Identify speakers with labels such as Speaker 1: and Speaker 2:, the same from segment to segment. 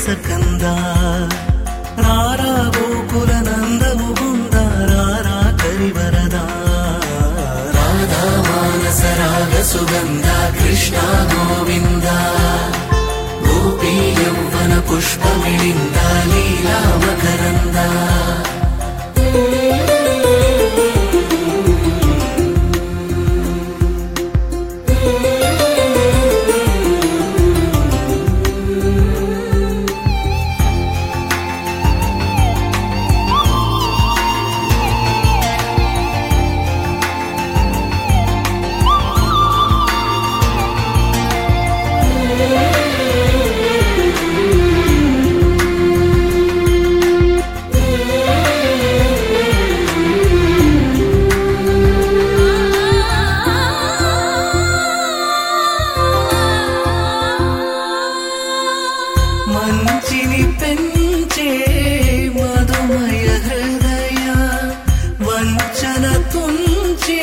Speaker 1: రసకంద రారా గోకుల నంద ముకుంద రారా కరివరదా రాధా మానస రాగ సుగంధ కృష్ణ గోవింద గోపీ యౌవన పుష్పమిళింద లీలా మకరంద మంచిని పెంచే మధుమయ హృదయ వంచన తుంచే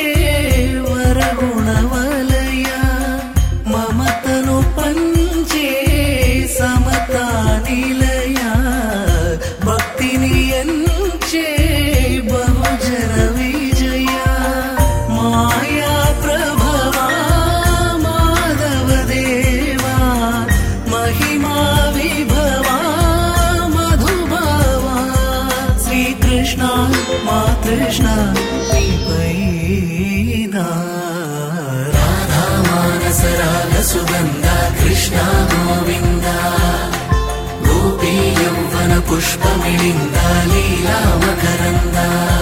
Speaker 1: వరగుణవలయ మమతను పంచే సమతా నిలయ భక్తిని ఎంచే బహుజన విజయ మాయా ప్రభవా మాధవ దేవా మహిమా కృష్ణ మా కృష్ణ నీపైనా రాధా మానస రాగ సుగంధ కృష్ణ గోవింద గోపీ యౌవన పుష్పమిళింద లీలా మకరంద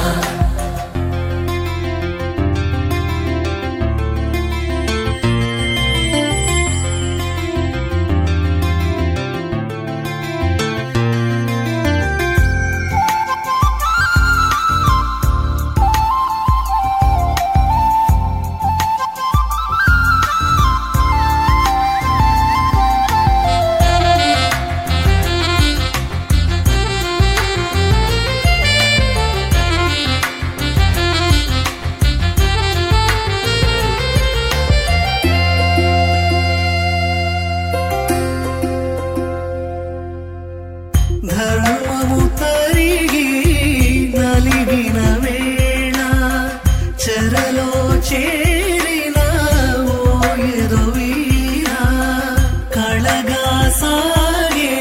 Speaker 1: ధర్మము తరిగి నలిగిన వేళ చెరలో చేరిన ఓయదు వీరా కళగా సాగే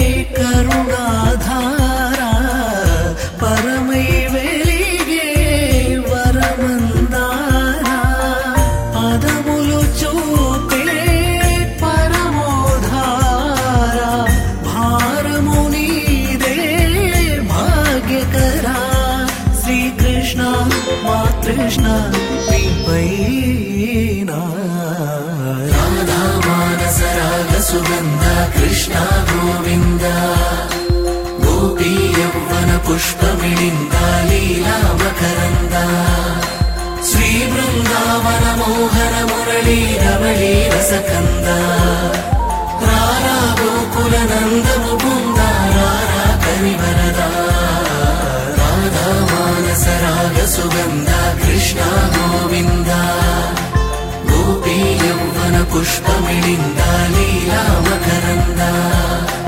Speaker 1: కరుణాధార పరమై వెలిగే వరమందార పదములు చూపే పరమోధార భారము శ్రీకృష్ణ మా కృష్ణ నీపైనా రాధా మానస రాగ సుగంధ కృష్ణ గోవింద గోపీ యౌవన పుష్పమిళింద లీలా మకరంద శ్రీ బృందావన మోహన మురళీ రమళీ రసకంద రారా గోకుల నంద ముకుంద రారా కరివరదా రాధా మానస రాగ సుగంధ కృష్ణ గోవింద గోపీ యౌవన పుష్పమిళింద లీలా మకరంద